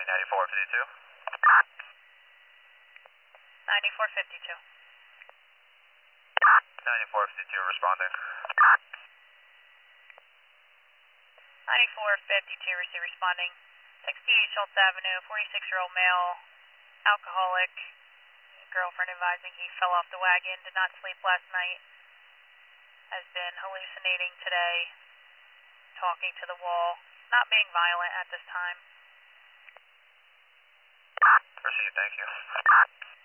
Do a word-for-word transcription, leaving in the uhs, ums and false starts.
ninety-four fifty-two. ninety-four fifty-two. ninety-four fifty-two responding. ninety-four fifty-two, receive responding. sixty-eight Schultz Avenue, forty-six-year-old male, alcoholic, girlfriend advising he fell off the wagon, did not sleep last night, has been hallucinating today, talking to the wall, not being violent at this time. Proceed, thank you.